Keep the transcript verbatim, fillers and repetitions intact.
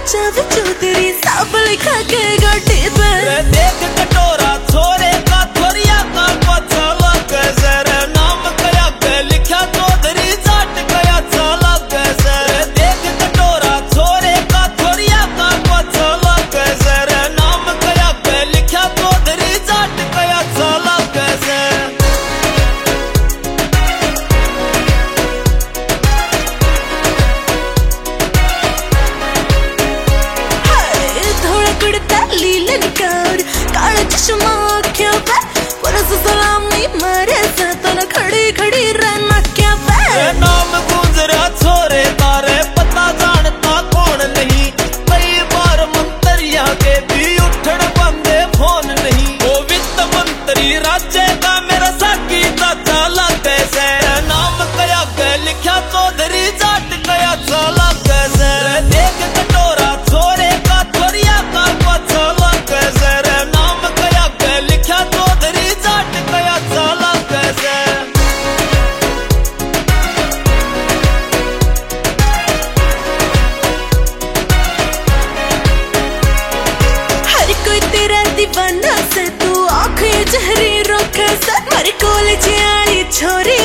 चाचा बिचू तेरी साब लिखा के गाड़ी पे देख कटोरा छोरे का थोरिया का पता लग जरा नाम कया के लिखा चौधरी जाट कया चला जरा देख कटोरा छोरे का थोरिया का पता लग जरा नाम कया के लिखा चौधरी जाट कया चला जरा चश्मा क्या पे परस सलामी मरे से तो न खड़ी खड़ी रहना क्या पे नाम गूंज रहा छोरे तारे पता जानता कौन नहीं कई बार मंत्रिया के भी उठन बंदे फोन नहीं वो वित्त मंत्री राज्य का मेरा साकी चाचा लग से नाम कया के लिखा चौधरी जाट कया चला कैसे देख कटोरा छोरे का थोरिया का पता लग जरा नाम कया के लिखा चौधरी जाट कया चला कैसे हर कोई तेरा दीवाना से तू आँखें चेहरे रोके से मर कोल जियाली छोरी